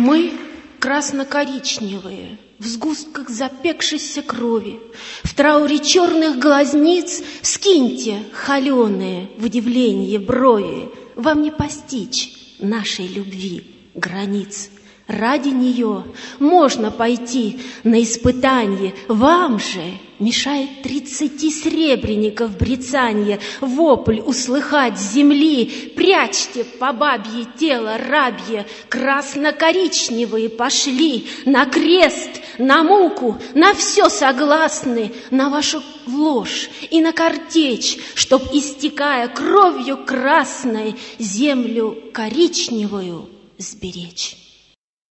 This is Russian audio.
Мы красно-коричневые, в сгустках запекшейся крови, в трауре черных глазниц скиньте холеные в удивлении брови. Вам не постичь нашей любви границ. Ради нее можно пойти на испытание. Вам же мешает 30 сребреников брецанье, вопль услыхать с земли. Прячьте по бабье тело рабье, красно-коричневые пошли на крест, на муку, на все согласны, на вашу ложь и на картечь, чтоб, истекая кровью красной, землю коричневую сберечь.